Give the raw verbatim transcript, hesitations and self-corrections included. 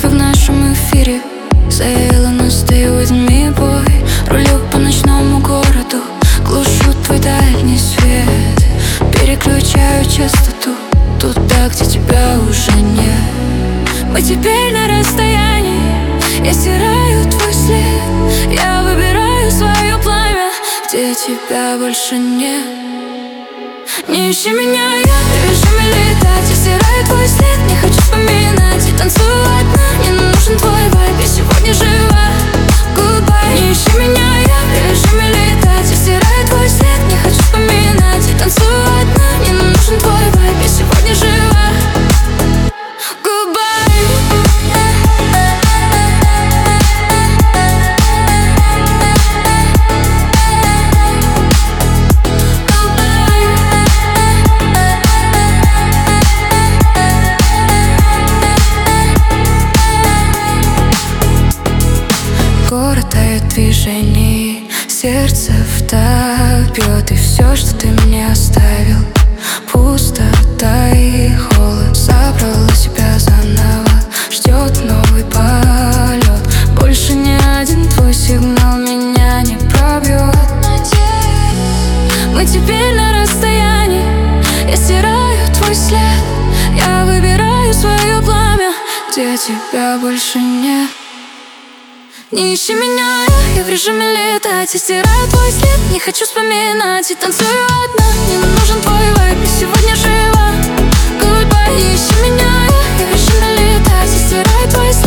кофе в нашем эфире. Say hello, stay with me, boy. Рулю по ночному городу, глушу твой дальний свет, переключаю частоту туда, где тебя уже нет. Мы теперь на расстоянии, я стираю твой след, я выбираю свое пламя, где тебя больше нет. Не ищи меня, я в режиме летать, я стираю твой след, не хочу вспоминать и танцую одна. Мне нужен твой вайб, я сегодня жива. Goodbye. Не ищи меня, я в режиме летать, я стираю твой след, не хочу вспоминать и танцую одна. Мне нужен твой вайб, я сегодня жива. Город тает в движении, сердце втопьет, и все, что ты мне оставил, пустота и холод, забрала себя заново, ждет новый полет. Больше ни один твой сигнал меня не пробьет. Мы теперь на расстоянии, я стираю твой след, я выбираю свое пламя, где тебя больше нет. Не ищи меня, я в режиме летать, я стираю твой след, не хочу вспоминать и танцую одна. Мне нужен твой вайб, я сегодня жива. Goodbye. Не ищи меня, я в режиме летать, я стираю твой след.